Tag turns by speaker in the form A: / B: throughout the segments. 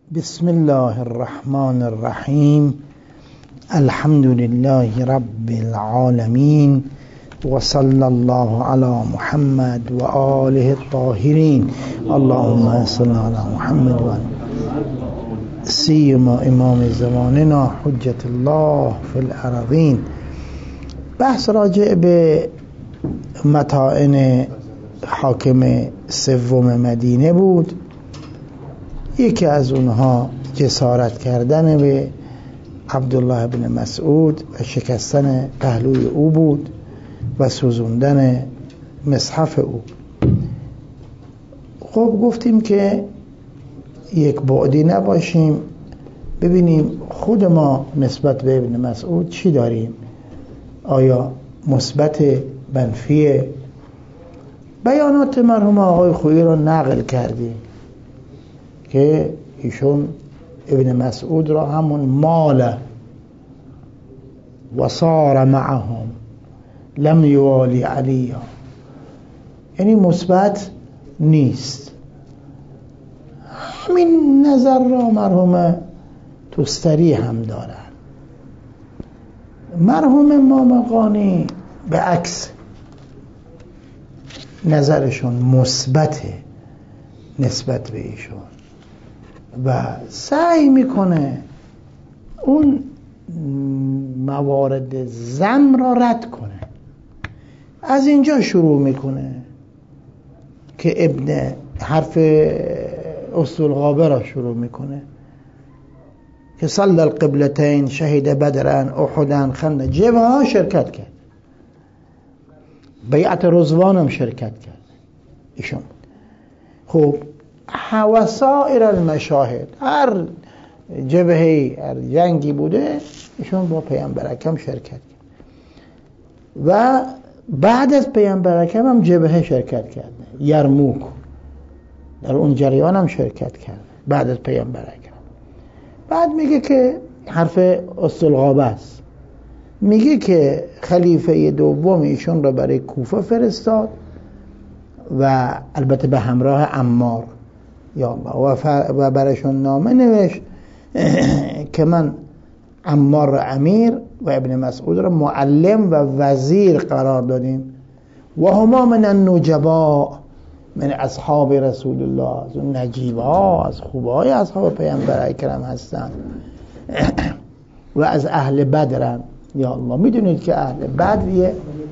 A: بسم الله الرحمن الرحیم. الحمد لله رب العالمین و صلی الله علی محمد و آله الطاهرین. اللهم صل علی محمد و سیما امام زماننا حجت الله فی الارضین. بحث راجع به مطاعن حاکم سوم مدینه بود. یکی از اونها جسارت کردن به عبدالله بن مسعود و شکستن پهلوی او بود و سوزوندن مصحف او. خب گفتیم که یک بعدی نباشیم، ببینیم خود ما نسبت به ابن مسعود چی داریم، آیا مثبت منفی. بیانات مرحوم آقای خویی رو نقل کردیم که ایشون ابن مسعود را همون مال و صار معهم لم یوالی علیه، یعنی مثبت نیست. همین نظر را مرحوم توستری هم دارن. مرحوم مامقانی به عکس نظرشون مثبته نسبت به ایشون و سعی میکنه اون موارد ذم را رد کنه. از اینجا شروع میکنه که ابن حرف اسدالغابه را شروع میکنه که صلی القبلتین، شهید بدرن، احدن، خندق، جبهه ها شرکت کرد، بیعت رضوان هم شرکت کرد ایشون. خب وسائر المشاهد، هر جبهه‌ای هر جنگی بوده ایشون با پیامبر اکرم شرکت کرد و بعد از پیامبر اکرم هم جبهه شرکت کرد. یرموک در اون جریان هم شرکت کرد بعد از پیامبر اکرم. بعد میگه که حرف اسدالغابه است، میگه که خلیفه دوم ایشون رو برای کوفه فرستاد و البته به همراه عمار یا الله و برایشون نامه نوشت که من عمار را امیر و ابن مسعود را معلم و وزیر قرار دادیم و هما من النجباء من اصحاب رسول الله، از اون نجیبا، از خوبای اصحاب پیامبر اکرم هستند و از اهل بدرن. یا الله، میدونید که اهل بدر یه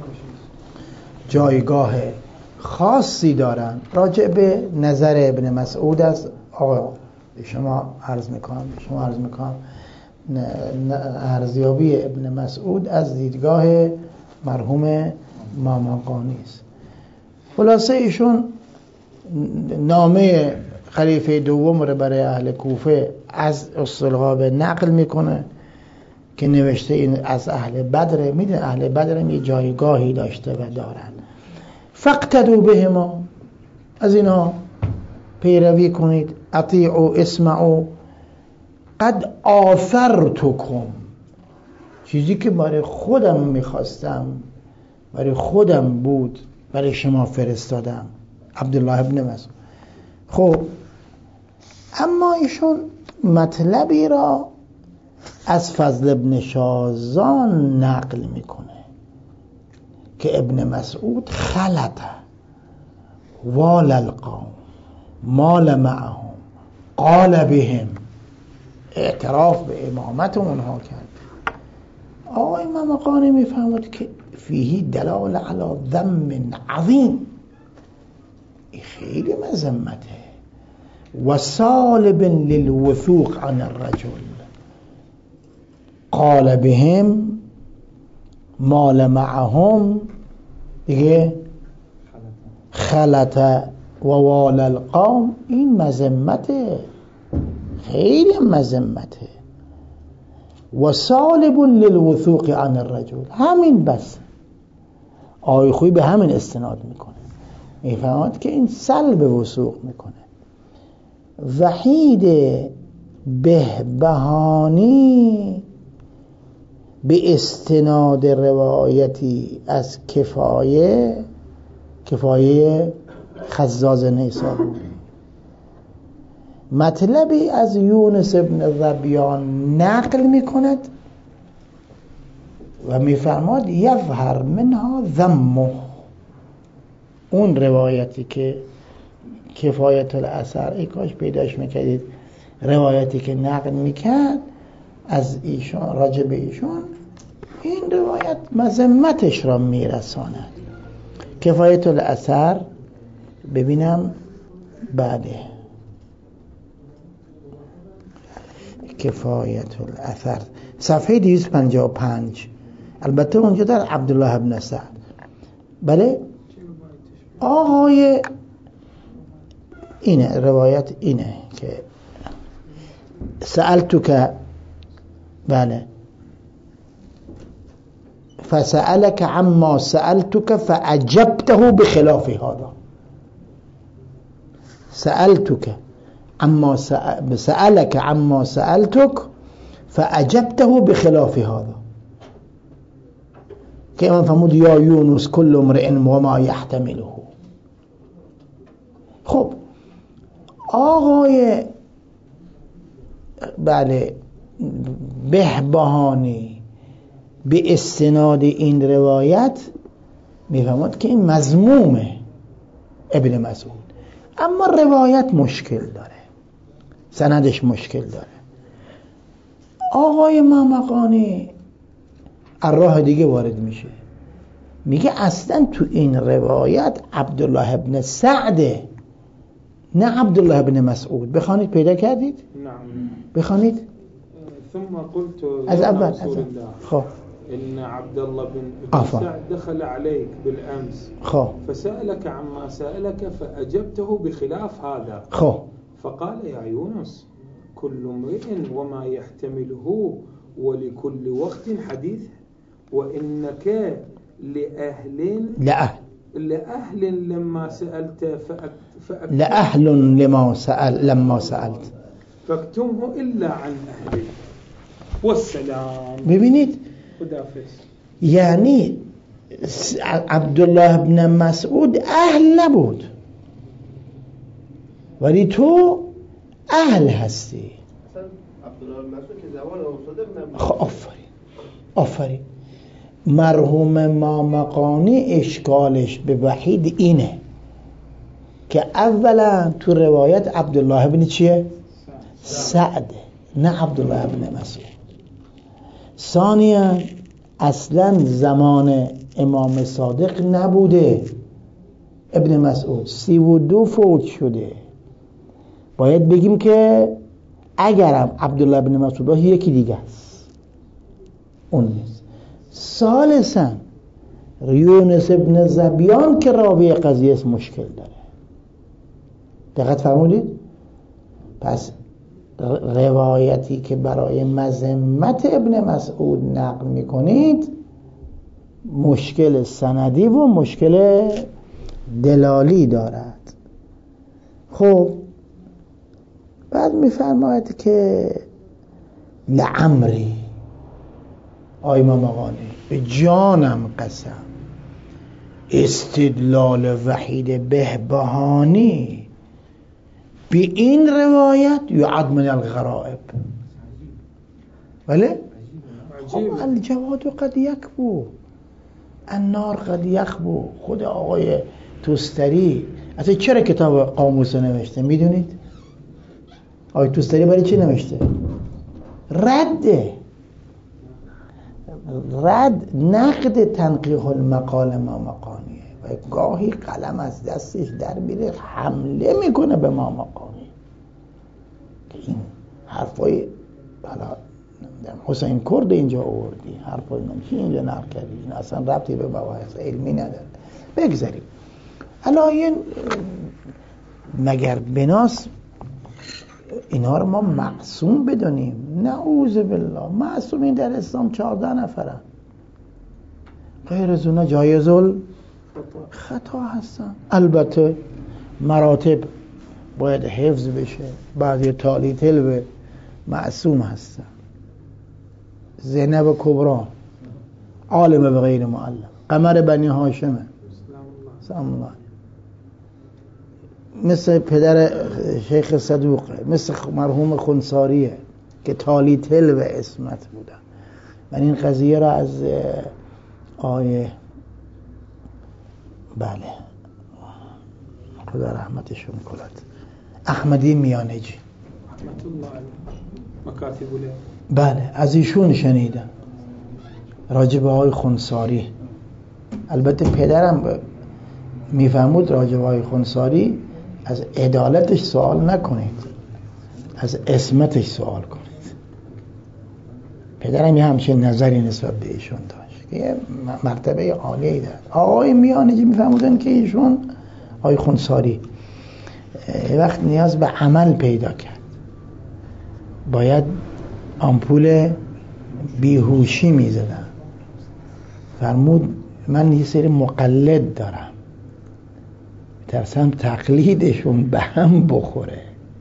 A: جایگاه خاصی دارن. راجع به نظر ابن مسعود است. آقا شما عرض میکنم ارزیابی ابن مسعود از دیدگاه مرحوم مامقانی است. خلاصه ایشون نامه خلیفه دوم رو برای اهل کوفه از اسدالغابه نقل میکنه که نوشته این از اهل بدر. میدونن اهل بدر هم یه جایگاهی داشته و دارن. فاقتدوا بهما، از اینا پیروی کنید. اطیعوا اسمعوا قد آثرتکم، چیزی که برای خودم میخواستم، برای خودم بود، برای شما فرستادم. عبدالله ابن مسعود. خب اما ایشون مطلبی را از فضل ابن شازان نقل میکنه که ابن مسعود خلط وال القوم مال معهم قال بهم، اعتراف به امامت اونها کرد. آقای مامقانی میفهمد که فیه دلال علی ذم عظیم، این خیلی مذمته. و سالب للوثوق عن الرجل قال بهم مال معهم، دیگه خلط و وال القوم، این مذمته، خیلی مذمته. و سالب للوثوق عن الرجل، همین بس. آقای خویی به همین استناد میکنه، میفهمد که این سلب وثوق میکنه. وحید بهبهانی به استناد روایتی از کفایه خزاز نیسابوری مطلبی از یونس ابن ظبیان نقل میکند و میفرماد یظهر منها ذمه. اون روایتی که کفایت الاثر، ای کاش پیداش میکردید، روایتی که نقل میکرد از ایشان راجع به ایشان، این روایت مذمتش را میرساند. کفایت الاثر ببینم بعده، کفایت الاثر صفحه 255. البته اونجا در عبدالله ابن سعد. بله آقای اینه روایت اینه که سألتك، بله، فسألك عما سألتك فأجبته بخلاف هذا. سألتك عما سألك عما سألتك فأجبته بخلاف هذا. که من فرمود یا یونس کل امرئ و ما یحتمله. خب آقای بله بهبهانی به استناد این روایت میفهمد که این مذمومه ابن مسعود، اما روایت مشکل داره، سندش مشکل داره. آقای مامقانی راه دیگه وارد میشه، میگه اصلا تو این روایت عبدالله ابن سعده، نه عبدالله ابن مسعود. بخوانید، پیدا کردید؟
B: نعم
A: بخوانید.
B: ثم قلت
A: از اول خب
B: إن عبد الله بن سعد دخل عليك بالأمس فسألك عما سألك فأجبته بخلاف هذا فقال يا يونس كل امرئ وما يحتمله ولكل وقت حديث وإنك لأهل لما سألت
A: لأهل لما سألت
B: فاكتمه إلا عن أهله والسلام.
A: ببینید یعنی عبدالله ابن مسعود اهل نبود ولی تو اهل هستی.
C: عبدالله ابن مسعود که زبان استاد
A: خب آفرین. مرحوم مامقانی اشکالش به وحید اینه که اولا تو روایت عبدالله ابن چیه؟ سعد، نه عبدالله ابن مسعود. ثانیا اصلا زمان امام صادق نبوده ابن مسعود، 32 فوت شده. باید بگیم که اگرم عبدالله ابن مسعود یکی دیگه است، اون نیست. ثالثا یونس ابن ظبیان که راوی قضیه است مشکل داره. دقت فرمودید؟ پس روایتی که برای مذمت ابن مسعود نقل میکنید مشکل سندی و مشکل دلالی دارد. خب بعد میفرماید که لعمری، آی مامقانی به جانم قسم، استدلال وحید بهبهانی به این روایت یعد من الغرائب. بله؟ خب الجواد قد یکبو النار قد یخبو. خود آقای توستری اصلا چرا کتاب قاموس نوشته میدونید؟ آقای توستری برای چی نوشته؟ رد نقد تنقیح المقال مامقانیه و گاهی قلم از دستش در میره حمله میکنه به مامقانی که این حرفای حالا حسین کرد اینجا آوردی، حرفای نمیشه اینجا نقل کردی، این اصلا ربطی به مباحث علمی نداره. بگذاریم الان مگر بناس اینا رو ما معصوم بدونیم؟ نعوذ بالله. معصومین در اسلام 14 نفرن، غیر از اونا جایز خطا هستن. البته مراتب باید حفظ بشه، بعضی تالی تلوه معصوم هستن. زینب کبرا عالم به غیر معلم، قمر بنی هاشمه سلام الله. مثل پدر شیخ صدوقه، مثل مرحوم خنساریه که تالی تل و اسمت بودن. من این قضیه را از آیه بله خدا رحمتشون کند احمدی میانجی
B: رحمت الله علیه مکاتب له،
A: بله از ایشون شنیدم راجع به آقای خنساری. البته پدرم میفهمود راجع به آقای خنساری از عدالتش سوال نکنید، از اسمتش سوال کنید. پدرم یه همچین نظری نسبت به ایشون داشت که یه مرتبه عالی داشت. آقای میانجی میفهمودن که ایشون آقای خنساری وقت نیاز به عمل پیدا کرد، باید آمپول بیهوشی میزدن. فرمود من یه سری مقلد دارم، ترسم تقلیدشون به هم بخوره،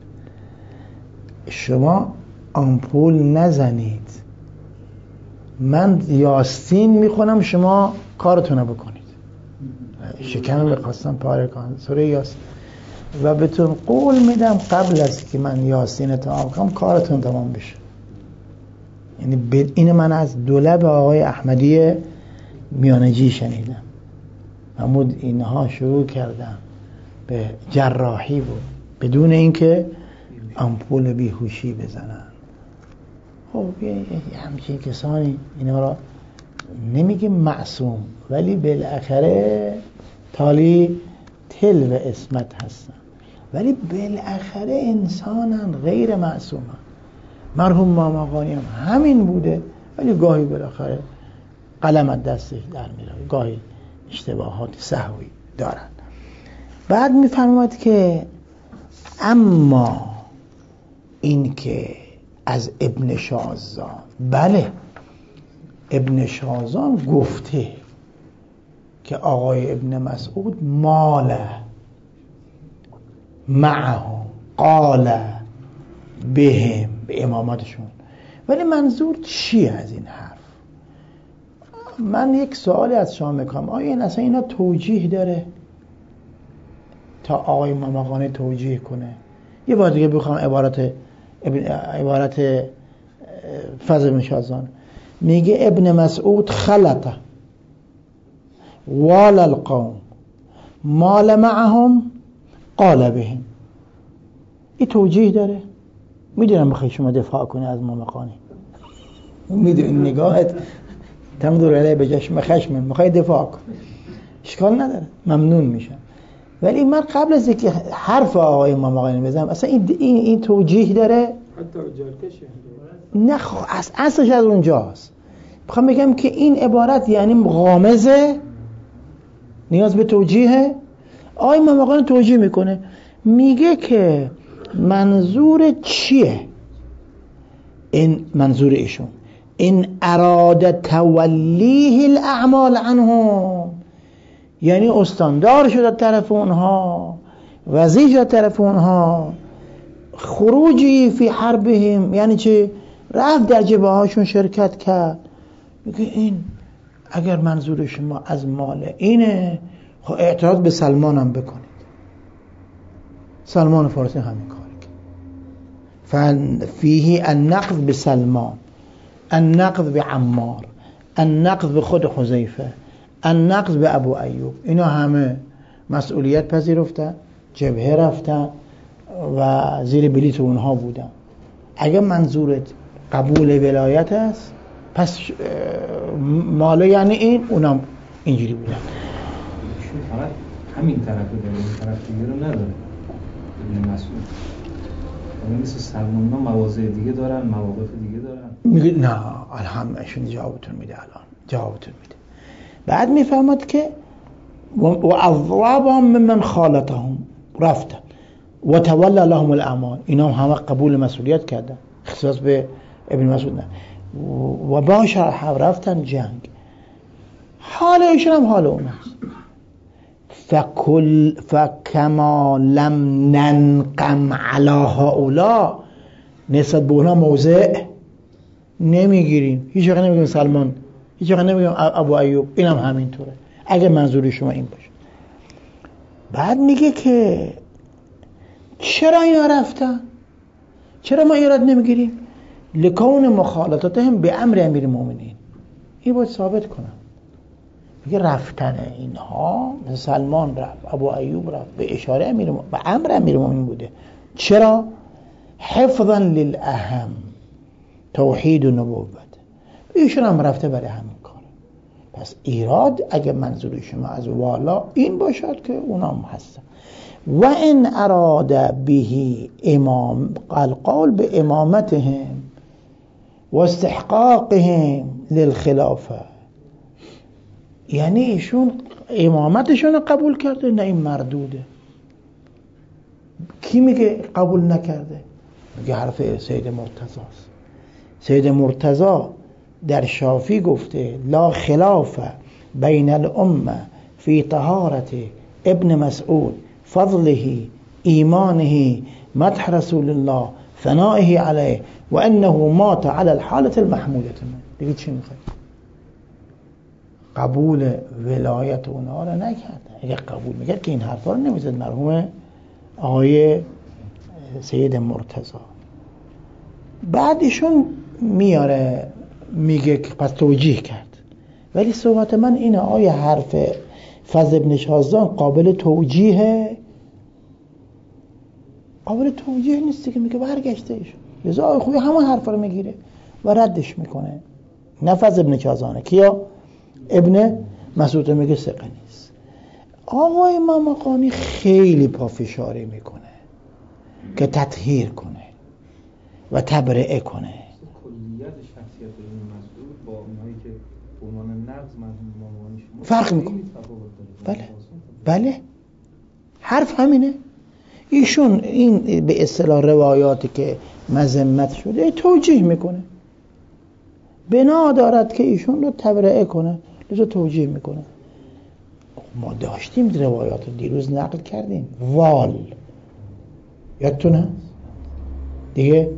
A: شما آمپول نزنید، من یاستین میخونم شما کارتونو بکنید. شکمم بخواستم پاره کنم سوره یاستین و بهتون قول میدم قبل از که من یاستین تمام کنم کارتون تمام بشه. یعنی این من از دولب آقای احمدی میانجی شنیدم. محمود اینها شروع کردن به جراحی بود بدون اینکه آمپول بیهوشی بزنن. خب یه همچین کسانی اینا را نمیگه معصوم ولی بالاخره تالی تل و اسمت هستن، ولی بالاخره انسانن غیر معصومن. مرحوم ماماقانی هم همین بوده، ولی گاهی بالاخره قلم از دستش در میره، گاهی اشتباهات سهوی دارن. بعد میفرماید که اما این که از ابن شازان، بله ابن شازان گفته که آقای ابن مسعود مال معهم قال بهم به اماماتشون، ولی منظور چیه از این حرف؟ من یک سوالی از شما میکنم، آیا این اصلا اینا توجیه داره تا آقای ماماقانی توجیه کنه؟ یه بار دیگه بخوام عبارت فضل بن شازان میگه ابن مسعود خلطه وال القوم مال معهم قال بهم. این توجیه داره؟ میدونم بخوای شما دفاع کنی از ماماقانی، میدونی نگاهت تمدور علیه به جشم خشم میخوای دفاع کن، اشکال نداره، ممنون میشم. ولی من قبل از اینکه حرف آقای ماماقانی بزنم اصلا این توجیه داره؟
B: حتی جارکشه
A: نه اصلش از اونجاست. میخوام بگم که این عبارت یعنی غامضه، نیاز به توجیه. آقای ماماقانی توجیه میکنه، میگه که منظور چیه؟ این منظور ایشون این اراد تولیه الاعمال عنهم، یعنی استاندار شد از طرف اونها، وزیر شد از طرف اونها، خروجی فی حربهم، یعنی چه؟ رفت در جبهه هاشون شرکت کرد. میگه این اگر منظور شما از مال اینه، خب اعتراض به سلمان هم بکنید. سلمان فارسی همین کار کرد. فیه النقض به سلمان، النقض به عمار، النقض به خود حذیفه، النقض به ابو ایوب. اینا همه مسئولیت پذیرفتن، جبهه رفتن و زیر بلیط اونها بودن. اگه منظورت قبول ولایت است پس مالا یعنی این، اونم اینجوری بودن.
D: فقط همین طرف داره، این طرف دیگه رو نداره. ابن مسعود مثل سلمان ها مواضع دیگه دارن، مواقف دیگه دارن.
A: میگه نه همشون جوابتون میده، الان جوابتون میده. بعد میفهمد که و اضرابهم ممن خالطهم، رفتن و تولی لهم الاعمال، اینا همه قبول مسئولیت کردن، اختصاص به ابن مسعود نه. و باشه رفتن جنگ، حال ایشون هم حال اون است. فکما لم ننقم علی هؤلاء، نسبت به اونا موضع نمیگیریم، هیچ وقت نمیگیم سلمان، هیچ وقت نمیگیم ابو ایوب، اینم همینطوره اگه منظور شما این باشه. بعد میگه که چرا اینا رفتن؟ چرا ما ایراد نمیگیریم؟ لکون مخالطتهم به امر امیر المؤمنین. این باید ثابت کنم. میگه رفتن اینها، سلمان رفت، ابو ایوب رفت، به اشاره به امر امیر المؤمنین بوده. چرا؟ حفظا للاهم، توحید و نبوت. ایشون هم رفته برای همین کار. پس ایراد اگه منظور شما از والا این باشد که اونام هستن. و ان اراد به امام القول به امامتهم و استحقاقهم للخلافه، یعنی ایشون امامتشون رو قبول کرده، نه این مردوده. کی میگه قبول نکرده؟ میگه حرف سید مرتضی است. سید مرتضی در شافی گفته لا خلاف بین الامه فی طهارت ابن مسعود، فضله، ایمانه، مدح رسول الله، ثنائه علیه و انه مات على الحالة المحمودة. دیگه چی میخواد؟ قبول ولایت اونها رو نکرده. اگه قبول میکرد که این حرفا رو نمیزد مرحوم آقای سید مرتضی. بعدشون میاره میگه که پس توجیه کرد. ولی صحبت من اینه، آیا حرف فضل ابن شازدان قابل توجیهه؟ قابل توجیه نیست که میگه برگشته ایشون. لذا آقای خوبی همون حرف رو میگیره و ردش میکنه. نه فضل ابن شازدانه، کیا؟ ابن مسعود میگه ثقه نیست. آقای مامقانی خیلی پافشاری میکنه که تطهیر کنه و تبرئه کنه.
D: کلیت شخصیت ابن مسعود با اونایی که به عنوان نقض مامقانی شما
A: فرق میکنه. بله حرف همینه. ایشون این به اصطلاح روایاتی که مذمت شده توجیه میکنه، بنا دارد که ایشون رو تبرئه کنه، لذا توجیه میکنه. ما داشتیم روایات دیروز نقل کردیم. وال یادتونه دیگه؟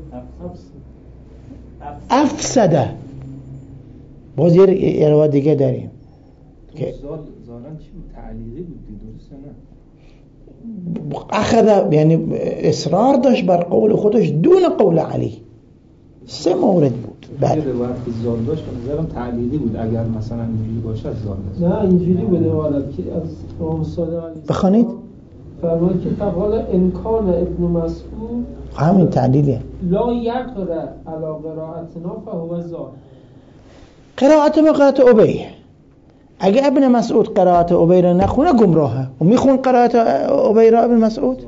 A: افسده. باز یه روایت دیگه داریم که
D: زالن چی تعلیقی بود درسته نه؟
A: اخذ یعنی اصرار داشت بر قول خودش دون قول علی. 3 مورد بود.
D: بعد روایت که زال داشت به نظرم تعلیقی بود. اگر مثلا اینجوری باشه زال داشت.
B: نه اینجوری بوده والد که از امام صادق علیه
A: بخوانید.
B: فرمود که قال امکان ابن مسعود
A: همین تعلیله.
B: لا یقرأ علی قراءتنا فهو زال.
A: قرائت ما قرائت ابی. اگه ابن مسعود قرائت ابی رو نخونه گمراهه. و میخون قرائت ابی را ابن مسعود؟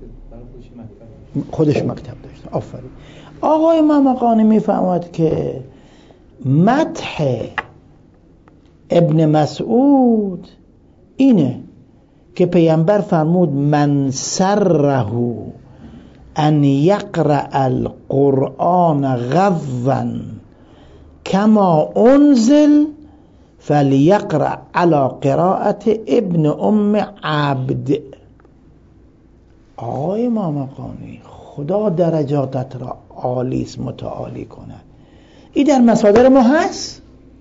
A: خودش مکتب داشت. آفرین. آقای مامقانی میفهمد که مدح ابن مسعود اینه که پیامبر فرمود من سره ان یقرأ القرآن غضا کما انزل فلیقرأ علی قراءت ابن ام عبد. آقای مامقانی خدا درجاتت را عالیست متعالی کنه. این در مصادر ما هست.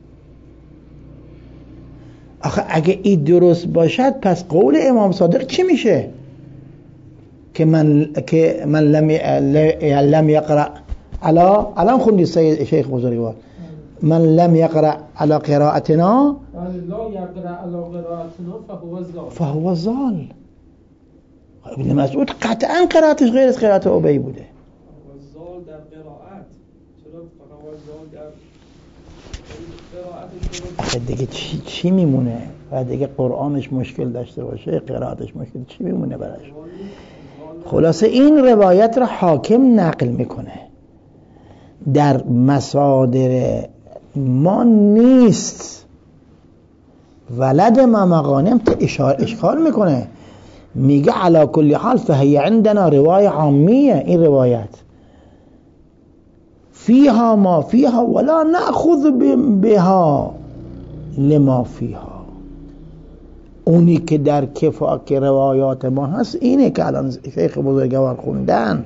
A: آخه اگه این درست باشد پس قول امام صادق چی میشه؟ که من لم یقرأ الان خوندی شیخ بزرگوار من لم یقرأ علی قراءتنا
B: لا یقرأ علی قراءتنا
A: فهو زال. ابن مسعود قطعا قرائتش غیر از قرائت ابی بوده.
B: زال در قرائت چرا فهو زال در قرائت
A: دیگه چی میمونه؟ و دیگه قرآنش مشکل داشته باشه، قرائتش مشکل، چی میمونه براش؟ خلاصه این روایت را حاکم نقل میکنه، در مصادر ما نیست. ولد مامقانی هم اشکال میکنه، میگه علا کل حال فهی عندنا روایه عامیه. این روایت فیها ما فیها ولا نأخذ بها لما فیها. اونی که در کفاک روایات ما هست اینه که الان شیخ بزرگوار خوندن.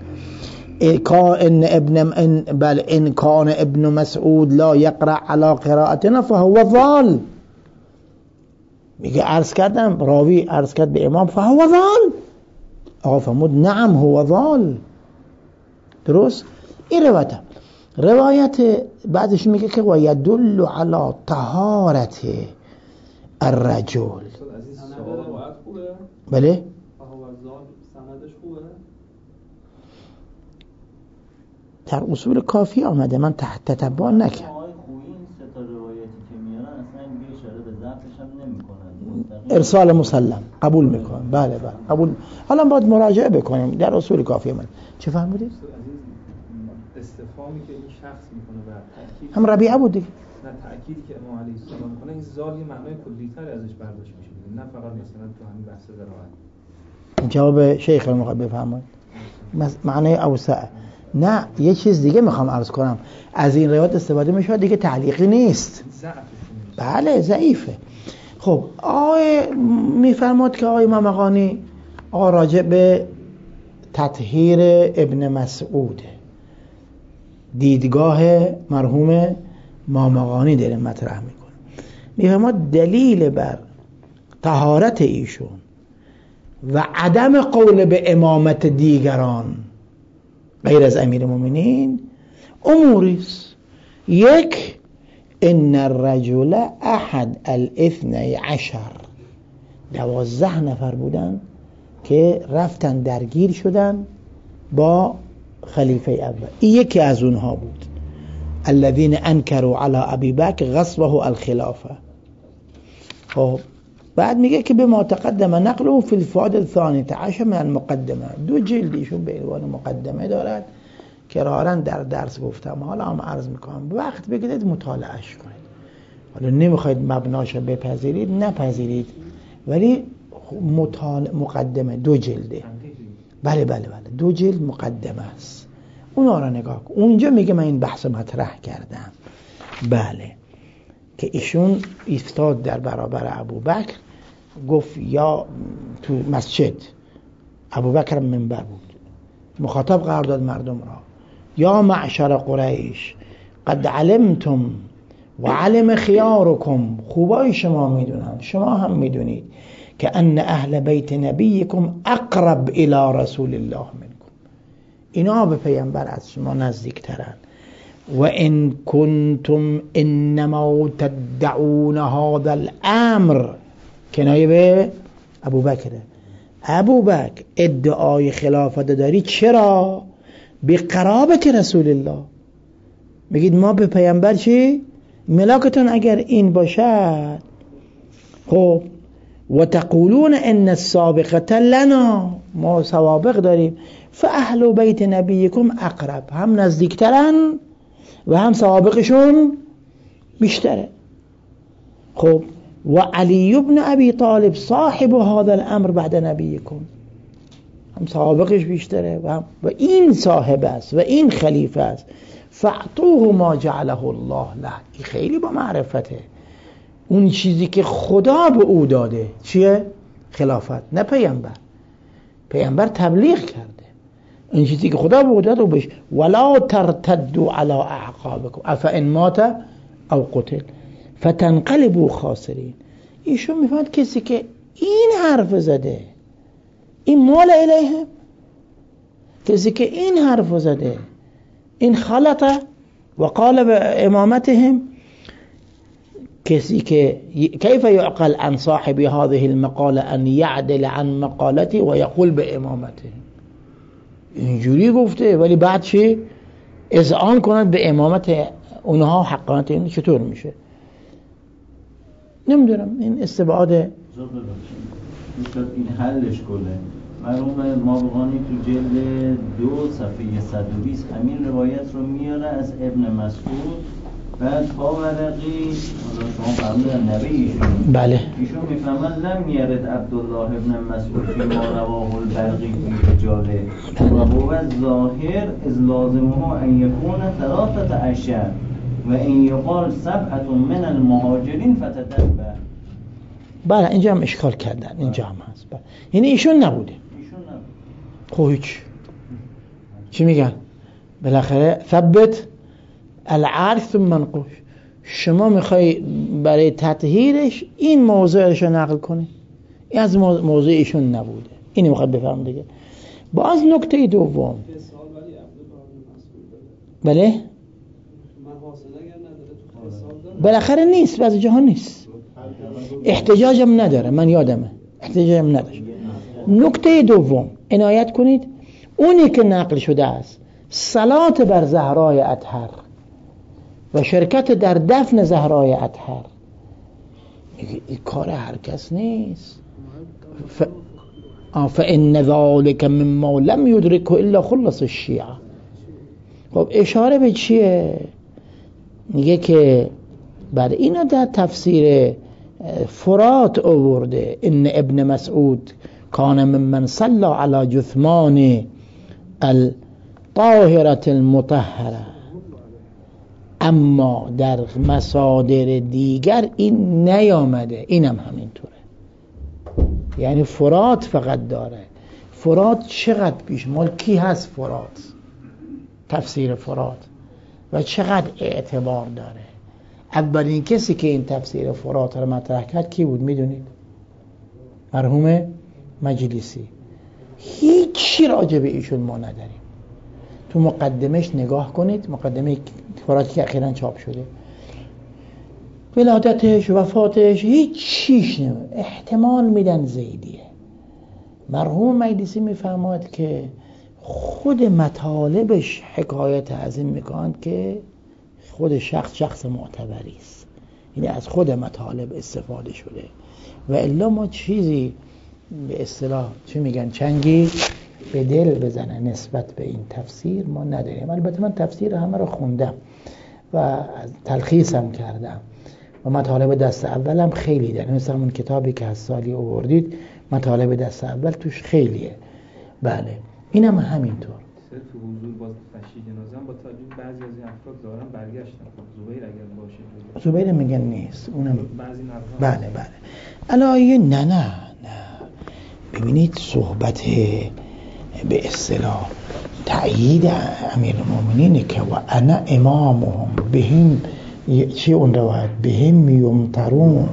A: ان کان ابن مسعود لا یقرأ علی قراءتنا فهو ضال. میگه عرض کردم، راوی عرض کرد به امام فهو ضال. آقا فرمود نعم هو ضال. درست؟ این روایت بعدش میگه که و یدل علی طهارت الرجل. بله در اصول کافی آمده، من تحت تتبع نکردم. ارسال مسلم قبول میکنم. بله قبول. حالا باید مراجعه بکنیم در اصول کافی من. چه فرمودید؟
D: استفهامی که این شخص میکنه بر تأکید
A: هم ربیعه بود دیگه.
D: نه تأکیدی که امام علیه السلام میکنه این زال یه معنای کلی‌تر ازش برداشت میشه، نه فقط مثلا تو همین بحث ذراعت.
A: جواب شیخ رو بفرمایید. معنای اوسع. نه یه چیز دیگه میخوام عرض کنم، از این روایت استفاده میشه دیگه تعلیقی نیست. بله ضعیفه. خب آقای میفرماد که آقای مامقانی راجع به تطهیر ابن مسعود دیدگاه مرحوم مامقانی داره مطرح میکنه. میفرماد دلیل بر طهارت ایشون و عدم قول به امامت دیگران غیر از امیر المؤمنین اموریست. یک، ان الرجل احد الاثنی عشر، 12 نفر بودن که رفتن درگیر شدن با خلیفه اول. این یکی از اونها بود. الذين انكروا على ابي بکر غصبه الخلافه. خب بعد میگه که به ما تقدم نقله فی الفوائد الثانیه عشر من المقدمه. 2 جلدیشون به عنوان مقدمه دارد که راهرا در درس گفتم، حالا هم عرض میکنم وقت بگیرید مطالعهش کنید. حالا نمیخواید مبناش بپذیرید نپذیرید، ولی مقدمه 2 جلده. بله 2 جلد مقدمه است، اونا را نگاه کن. اونجا میگه من این بحث مطرح کردم. بله که ایشون ایستاد در برابر ابوبکر، گفت یا تو مسجد، ابوبکر منبر بود، مخاطب قرار داد مردم را، یا معشر قریش قد علمتم و علم خیارکم، خوبای شما میدونن، شما هم میدونید که ان اهل بیت نبیکم اقرب الى رسول الله منکم، اینا به پیامبر از شما نزدیکترن. و ان کنتم انما تدعون هذا الامر، کنایه به ابوبکر. ابوبکر ادعای خلافت داری، چرا؟ به قرابت رسول الله. میگید ما به پیامبر چی؟ ملاکتون اگر این باشد، خب و تقولون ان السابقه لنا، ما سوابق داریم، فاهل بیت نبیکم اقرب، هم نزدیکترن و هم سوابقشون بیشتره. خب و علی ابن ابی طالب صاحب هذا الامر بعد نبیکم، هم سوابقش بیشتره و این صاحب است و این خلیفه است. فاعطوه ما جعله الله له، این خیلی با معرفته. اون چیزی که خدا به او داده چیه؟ خلافت، نه پیامبر. پیامبر تبلیغ کرده. این چیزی که خدا به او داده بهش ولا ترتدوا علی اعقابکم افان مات او قتل فتنقلبوا خاسرین. ایشون میفهمد کسی که این حرف زده، این مال الیهم، کسی که این حرف زده، این خلط و قال به امامتهم، کسی که کیف یعقل عن صاحب هذه المقاله ان يعدل عن مقالته و یقول به امامته. اینجوری گفته ولی بعد چی؟ اذعان کند به امامت اونها، حقانت این چطور میشه؟ نمیدونم این استبعاد
E: این حلش کنه. مرحوم مابقانی تو جلد 2 صفحه 120 همین روایت رو میاره از ابن مسعود. بعد فاورقی، شما فرمودن نبی ایشون،
A: بله
E: ایشون میفهمن لم یرد عبدالله ابن مسعود فی ما رواه البرقی فی رجاله و هو ظاهر از لازمه ان یکون 13 و این یقال 7 من المهاجرین فتدبر.
A: بله اینجا هم اشکال کردن، اینجا هم هست. بله. یعنی ایشون نبوده. خب هیچ چی میگن؟ بالاخره ثبت العرض ثم منقوش. شما میخوای برای تطهیرش این موضوعش رو نقل کنی، این از موضوع ایشون نبوده. اینو میخواد بفهم دیگه. باز نکته دوم، بله بالاخره نیست، بعضی جاها نیست، احتجاجم نداره، من یادمه احتجاجم نداره. نکته دوم عنایت کنید، اونی که نقل شده است صلات بر زهرای اطهر و شرکت در دفن زهرای اطهر، این کار هر کس نیست. فإن ذلك مما لم يدركه الا خلص الشیعه. خب اشاره به چیه؟ میگه که بعد اینا در تفسیر فرات آورده، ان ابن مسعود کان ممن صلى على جثمان الطاهرة المطهره، اما در مصادر دیگر این نیامده. اینم همینطوره، یعنی فرات فقط داره. فرات چقدر پیشمال کی هست فرات، تفسیر فرات، و چقدر اعتبار داره. اولین کسی که این تفسیر فرات رو مطرح کرد کی بود میدونید؟ مرحوم مجلسی. هیچی راجع به ایشون ما نداریم. تو مقدمش نگاه کنید، مقدمه فراتی که اخیراً چاپ شده، ولادتش، وفاتش، هیچ چیش نمید. احتمال میدن زیدیه. مرحوم مجلسی میفرماید که خود مطالبش حکایت از این میکنند که خود شخص معتبری است، یعنی از خود مطالب استفاده شده، و الا ما چیزی به اصطلاح چی میگن چنگی به دل بزنه نسبت به این تفسیر ما نداریم. البته من تفسیر همه رو خوندم و تلخیصم کردم و مطالب دست اولم خیلی داره، مثل همون کتابی که از سالی آوردید مطالب دست اول توش خیلیه. بله اینم همینطور.
D: تو حضور باز تشییع جنازه با توجه بعضی از این افراد دارن برگشتن. زبیر اگر باشه،
A: زبیر میگن نیست، اونم
D: بعضی نرفت.
A: بله علایه نه ببینید صحبت به اصطلاح تأیید امیرالمومنینه که و انا امامهم بهم، چی اون روایت بهم یمطرون،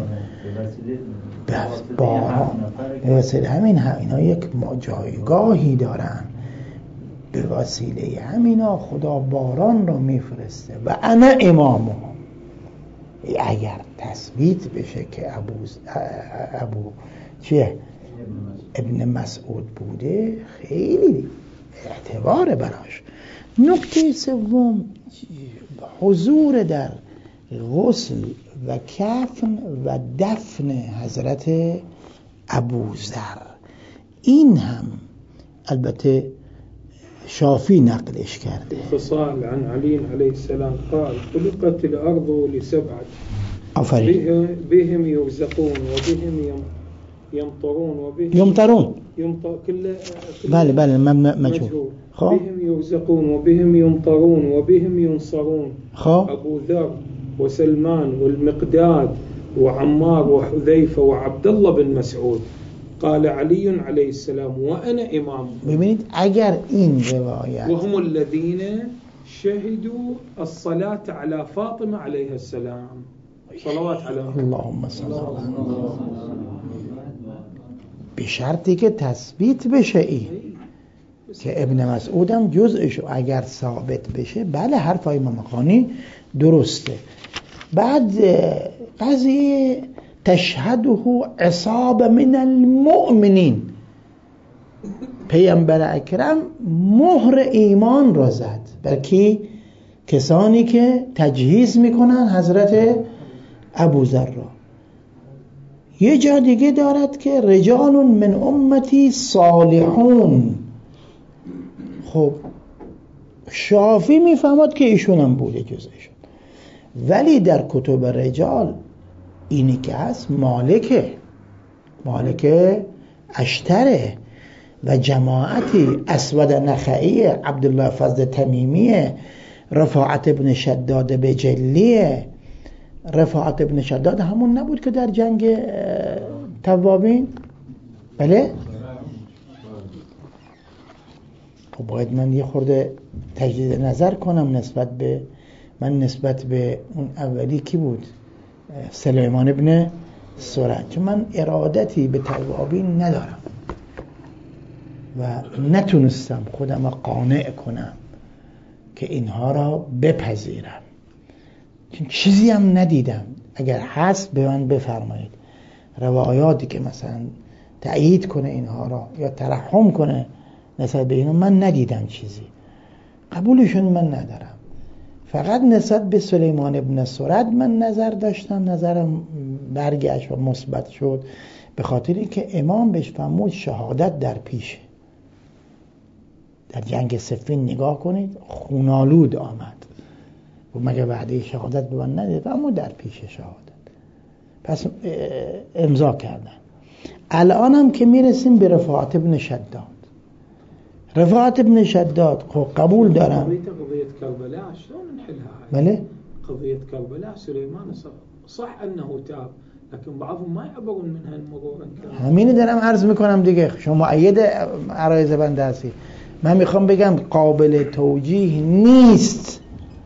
A: به وسیله اینا یک جایگاهی دارن، به وسیله همینا خدا باران رو میفرسته. و انا امامهم، اگر تثبیت بشه که ابو چیه ابن مسعود بوده، خیلی اعتبار براش. نکته سوم حضور در غسل و کفن و دفن حضرت ابوذر. این هم البته شافی نقلش کرده.
B: خصال عن علي عليه السلام قال خلقت الأرض لسبعة بهم يرزقون وبهم يمطرون
A: يمطرون بله مجهول.
B: بهم يرزقون وبهم يمطرون وبهم ينصرون. أبو ذر وسلمان والمقداد وعمار وحذيفة وعبد الله بن مسعود. قال علي عليه السلام وأنا إمام.
A: ببینید اگر این روایت
B: وهم الذين شهدوا الصلاة على فاطمة عليه السلام صلوات عليه
A: اللهم صل على به شرطی که تثبیت بشه این که ابن مسعودم جزءشو اگر ثابت بشه بله حرفای امام خانی درسته. بعد قضیه تشهده عصابه من المؤمنین، پیامبر اکرم مهر ایمان را زد بر کی؟ کسانی که تجهیز میکنن حضرت ابوذر را. یه جا دیگه دارد که رجال من امتی صالحون. خب شافی میفهمد که ایشون هم بوده جزشون، ولی در کتب رجال اینی که هست مالک اشتره و جماعتی اسود نخعی، عبدالله فضل تمیمی، رفاعت ابن شداد بجلیه. رفاعت ابن شداد همون نبود که در جنگ توابین؟ بله؟ خب باید من یه خورده تجدید نظر کنم نسبت به اون اولی کی بود؟ سلیمان ابن سرد، چون من ارادتی به توابین ندارم. و نتونستم خودم قانع کنم که اینها را بپذیرم. چیزی هم ندیدم. اگر هست به من بفرمایید روایاتی که مثلا تأیید کنه اینها را یا ترحم کنه نسبت به اینا. من ندیدم چیزی، قبولشون من ندارم. فقط نسبت به سلیمان ابن سرد من نظر داشتم، نظرم برگشت و مثبت شد به خاطر اینکه امام بهش فرمود شهادت در پیشه. در جنگ صفین نگاه کنید، خونالود آمد و مگه وعده شهادت به من ندید، اما در پیش شهادت. پس امضا کردن. الان هم که میرسیم به رفاعت ابن شداد. رفاعت ابن شداد خب قبول دارم.
B: قضية كربلاء شلون نحلها هاي؟
A: بله؟
B: قضية كربلاء سليمان صح انه تاب لكن بعضهم ما يعبرون منها مرورا كاملا.
A: همینه دارم عرض میکنم دیگه. شما مؤید عرایض بنده هستی. من میخوام بگم قابل توجیه نیست.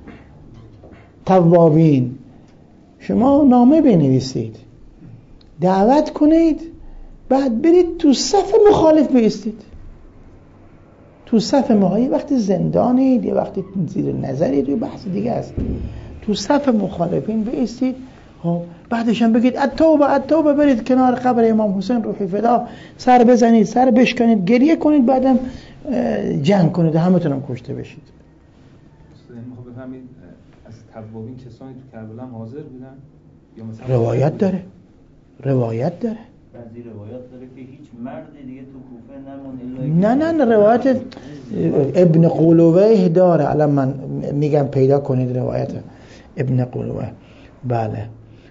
A: توابین شما نامه بنویسید، دعوت کنید، بعد برید تو صف مخالف بایستید. تو صف مخالف وقتی زندانید یا وقتی زیر نظرید یا بحث دیگه است. تو صف مخالفین بایستید، خب بعدش هم بگید التوبه، برید کنار قبر امام حسین روحی فدا، سر بزنید، سر بشکنید، گریه کنید، بعدم جنگ کنید و همتون هم کشته بشید.
D: خب بفهمید از توابین کسانی تو کربلا حاضر بودن یا مثلا
A: روایت داره.
E: بعضی روایات داره که هیچ مردی دیگه تو کوفه نمون الا
A: نه روایت ابن قلوبه داره. الان من میگم پیدا کنید روایت ابن قلوبه. بله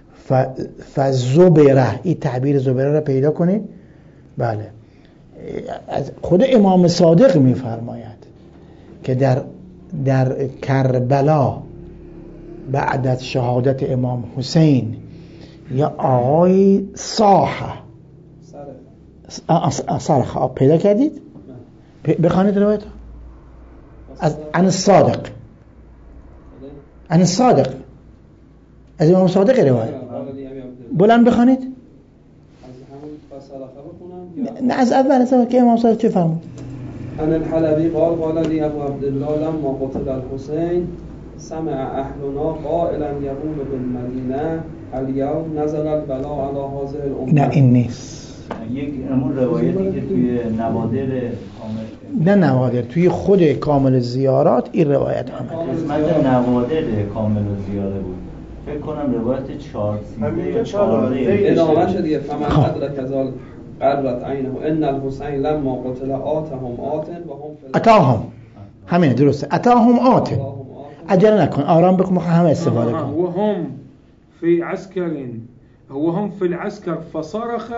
A: فزبره، این تعبیر زبره رو پیدا کنید. بله از خود امام صادق میفرماید که در کربلا بعد از شهادت امام حسین یا آقای صاحه صرخ پیدا کردید؟ بخوانید روایت از عن الصادق از امام صادق روایت بلند بخوانید. نه از اول که امام صادق چه فرمود؟
F: عن الحلبي قال لي ابو عبد الله لما قتل الحسين سمع اهلنا قائلا يقول بالمدينه اليوم نزل البلاء على هذه الامه.
A: نه این نیست.
E: یک همون روایتی که توی نوادر کامل،
A: نه نوادر، توی خود کامل زیارات این روایت آمد.
E: قسمت نوادر کامل زیاره بود. فکر کنم روایت 4
F: ادامه شد دیگه. فمن ادرک ذال قررت عینه ان الحسین لما قتل آتهم
A: همینه درسته. اتاهم آتن. عجله نکن، آرام بکن، همه استفاده کن.
B: وهم في عسكر وهم في العسكر فصرخ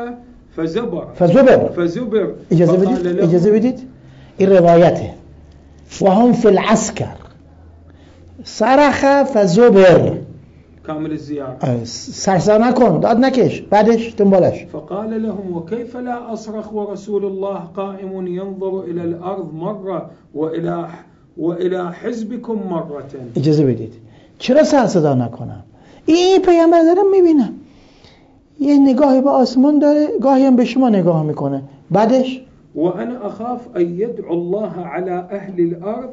B: فزبر
A: اجازه بدید این روایته. وهم في العسكر صرخ فزبر
B: كامل الزيارة.
A: سرسر نکن، داد نکش، بعدش دنبالش.
B: فقال لهم وكيف لا أصرخ ورسول الله قائم ينظر إلى الأرض مرة وإلى حزبكم مرة.
A: اجازه بدید چرا سر صدا نکنم؟ این پیامبر دارم میبینم یه نگاهی به آسمان داره، گاهی هم به شما نگاه میکنه، بعدش
B: وأنا أخاف أن يدعو الله على أهل الأرض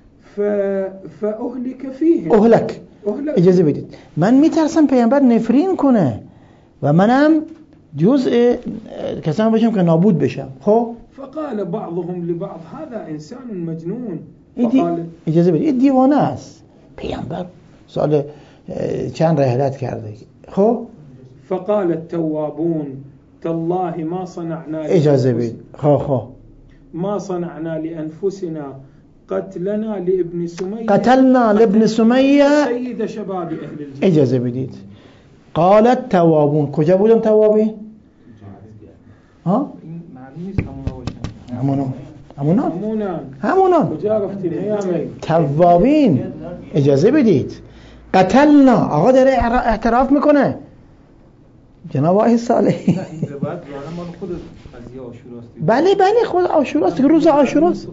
B: فأهلك فيهم.
A: اهلك. اجازه بدید من میترسم پیامبر نفرین کنه و منم جزء کسانی باشم که نابود بشم. خب
B: فقال بعضهم لبعض هذا انسان مجنون.
A: اجازه بدید این دیوانه است. پیامبر سال چند رحلت کرده. خب
B: فقال التوابون تالله ما صنعنا.
A: اجازه بدید خب
B: ما صنعنا لانفسنا قتلنا لابن سمیه سید شباب اهل الجنة.
A: اجازه بدید قالت توابون. کجا بودم توابین؟ ها؟ همونان
B: کجا رفتید؟
A: توابین. اجازه بدید قتلنا. آقا داره اعتراف میکنه جناب آقای صالحی. بله خود عاشوراست، روز عاشوراست،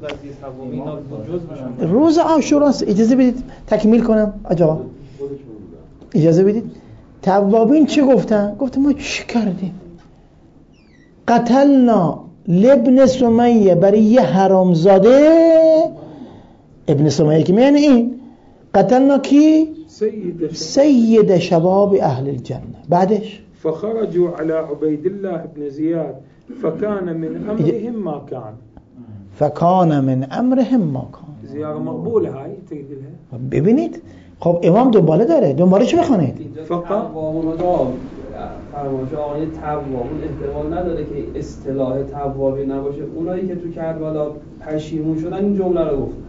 A: روز عاشوراست. اجازه بدید تکمیل کنم آقا، اجازه بدید. توابین چی گفتن؟ گفتن ما چی کردیم؟ قتلنا لابن سمیه برای یه حرامزاده ابن سمیه که میگن این قتلنا کی؟ سید شباب اهل الجنه. بعدش
B: فخرجوا على عبيد الله بن زياد فكان من امرهم ما كان.
A: فکان من امرهم ما کان.
B: زیاره مقبوله های تقدیله.
A: ببینید خب امام دنباله داره، دنباله چه بخونید؟
F: فقط توابون دا فرمایش آقای توابون احتمال نداره که اصطلاح توابی نباشه. اونایی که تو کربلا پشیمون شدن این جمله رو گفتن.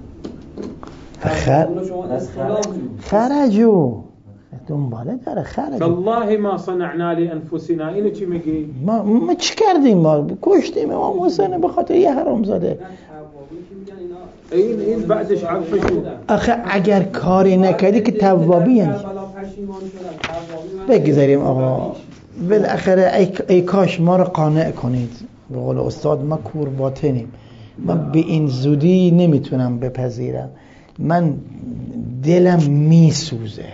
A: خرجو دنباله داره. خرجو
B: والله ما صنعنا لانفسنا. اینو چی میگی؟
A: ما چی کردیم؟ ما کشتیم امام حسین به خاطر یه حرامزاده.
B: این بعدش عرفش بود.
A: آخه اگر کاری نکردی که توابی یعنی بگذاریم آقا بالاخره ای کاش ما رو قانع کنید. به قول استاد ما کور باطنیم، من به این زودی نمیتونم بپذیرم. من دلم میسوزه،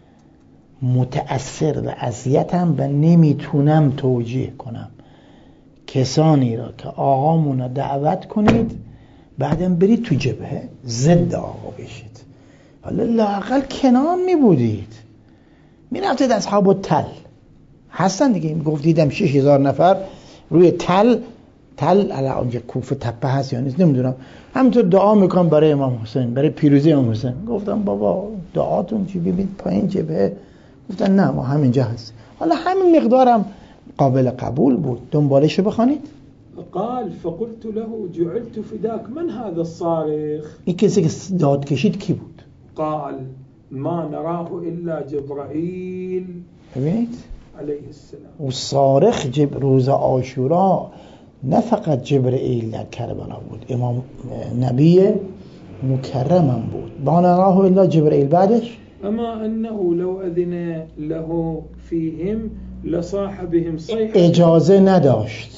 A: متأثر و اذیتم و نمیتونم توجیه کنم کسانی را که آقامون رو دعوت کنید بعدم برید تو جبهه ضد آقا بشید. حالا لااقل کنار میبودید، میرفتید اصحاب التل هستن دیگه. گفت دیدم 6000 نفر روی تل علا اونجا کوفه تپه هست یا نیست نمیدونم، همینطور دعا میکنم برای امام حسین، برای پیروزی امام حسین. گفتم بابا دعاتون چی؟ ببین پایین جبهه. گفتن نه ما همینجا هست. حالا همین مقدارم قابل قبول بود. دنبالشو بخوانید.
B: قال فقلت له جعلت فداك من هذا الصارخ.
A: این کسی که داد کشید کی بود؟
B: قال ما نراه الا جبرائیل.
A: ببینید
B: علیه السلام.
A: و صارخ روز عاشورا نه فقط جبرائیل در کربلا بود، امام نبی مکرمم بود. ما نراه الا جبرائیل. بعدش
B: اما انه لو اذن له فيهم لصاح بهم صيحه.
A: اجازه نداشت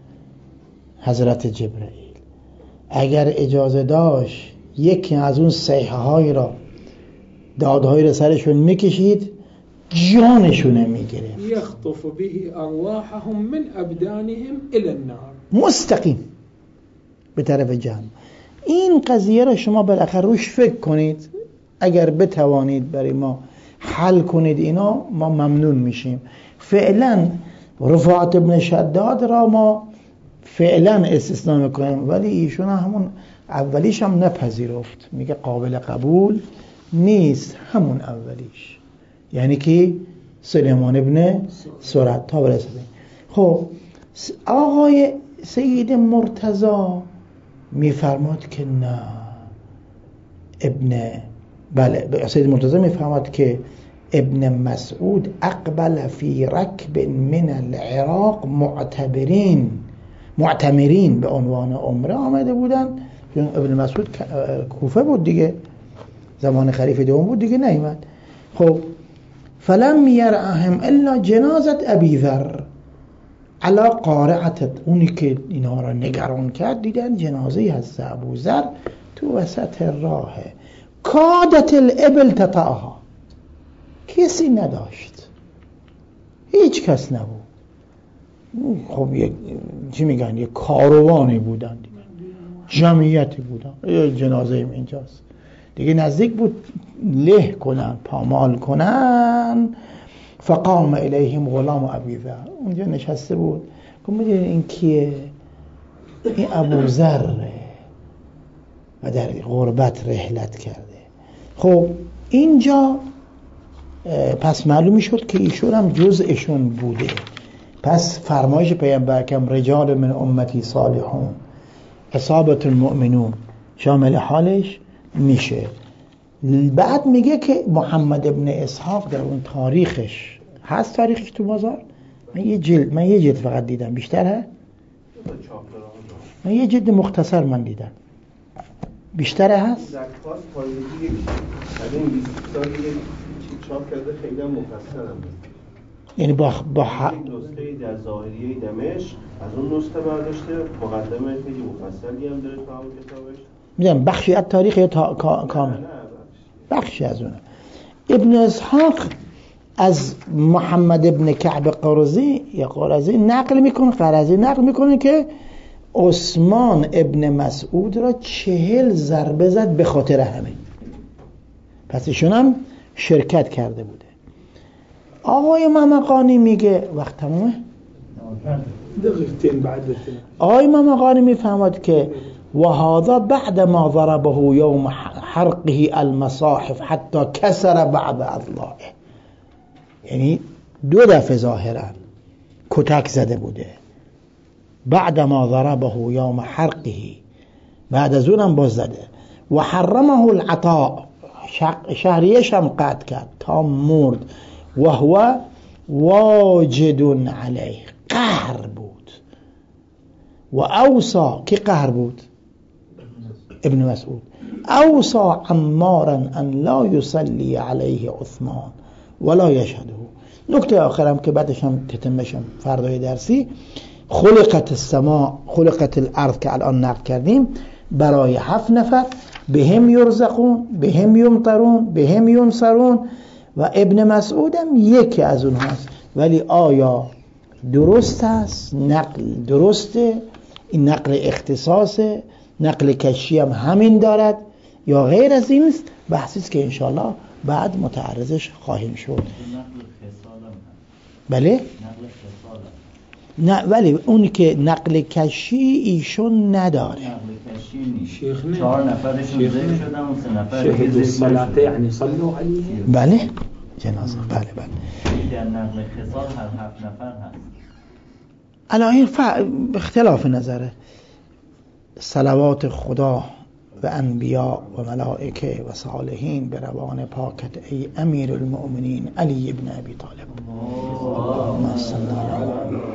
A: حضرت جبرائیل. اگر اجازه داشت یکی از اون صیحه های را دادهای را سرشون میکشید جانشون میگرفت.
B: یخطف به ارواحهم من ابدانهم الى النار. مستقیم
A: به طرف جهنم. این قضیه را شما بالاخره روش فکر کنید. اگر بتوانید برای ما حل کنید اینا ما ممنون میشیم. فعلا رفاعت ابن شداد را ما فعلا استثناء میکنیم، ولی ایشون همون اولیش هم نپذیرفت، میگه قابل قبول نیست. همون اولیش یعنی که سلیمان ابن سرد تا برسید. خب آقای سید مرتضی میفرماد که نه سید مرتضی میفرماد که ابن مسعود اقبل فی رکب من العراق معتمرین به عنوان عمره آمده بودن. ابن مسعود کوفه بود دیگه، زمان خلیفه دوم بود دیگه، نیامد. خب فلم یرعهم الا جنازت ابی ذر علی قارعت. اونی که اینها را نگران کرد دیدن جنازه از ابو ذر تو وسط راه. کادت الابل تطعها. کسی نداشت، هیچ کس نبود. خب چی میگن یک کاروانی بودن دیگه، جمعیتی بودن. جنازه ایم اینجاست دیگه، نزدیک بود له کنن، پامال کنن. فقام الیهم غلام ابی ذر. اونجا نشسته بود. گفت میدونید این کیه؟ این ابو ذره و در غربت رحلت کرده. خب اینجا پس معلومی شد که ایشون هم جزءشون بوده. پس فرمایش پیامبر اکرم رجال من امتی صالحون اصابت المؤمنون شامل حالش میشه. بعد میگه که محمد ابن اسحاق در اون تاریخش هست، تاریخش تو بازار. من یه جلد فقط دیدم، بیشتر هست؟ من یه جلد مختصر من دیدم، بیشتر هست؟
C: چاپ کرده خیلی مفصل هم
A: یعنی با
C: نسخه در ظاهریه دمشق از اون نسخه برداشته، مقدمه خیلی مفصلی هم داره تو همون کتابش.
A: میگم بخشی از تاریخ یا کامل؟ بخشی از اونه. ابن اسحاق از محمد ابن کعب قرظی یا قرظی نقل میکنه که عثمان ابن مسعود را 40 ضربه زد به خاطر همین. پس ایشون هم شرکت کرده بوده. آقای ممقانی میگه وقت تمومه؟
B: دقیقتین بعد.
A: آقای ممقانی میفهمد که و هذا بعد ما ضربه یوم حرقه المصاحف حتی کسر بعض اضلاعه، یعنی 2 دفعه ظاهرا کتک زده بوده. بعد ما ضربه یوم حرقه، بعد از اونم باز زده. و حرمه العطاء، شهریش هم قطع کرد تا مرد. و هو واجد علیه، قهر بود. و اوصا، کی قهر بود؟ ابن مسعود. اوصا عمارا ان لا یصلی علیه عثمان ولا یشهده. نکته آخرم که بعدش هم تتمشم فردای درسی، خلقت السماء خلقت الارض که الان نقل کردیم برای 7 نفر، بهم یرزقون، بهم یمطرون، بهم ینصرون، و ابن مسعود هم یکی از اونهاست. ولی آیا درست است؟ نقل درسته؟ این نقل اختصاصه؟ نقل کشی هم همین دارد یا غیر از این است؟ بحثیست که انشاءالله بعد متعرضش خواهیم شد. بله؟ نه، ولی اونی که نقل کشی ایشون نداره.
E: نقل کشی نیست. 4 نفرشون ذکر شدن و 3 نفر
B: شهدوا الصلاة یعنی صلوا علیه.
A: بله جنازه. بله.
E: در نقل خصال هر 7 نفر هست.
A: الان اختلاف نظره. صلوات خدا و انبیاء و ملائکه و صالحین به روان پاکت ای امیر المؤمنین علی ابن ابی طالب. اللهم صل علی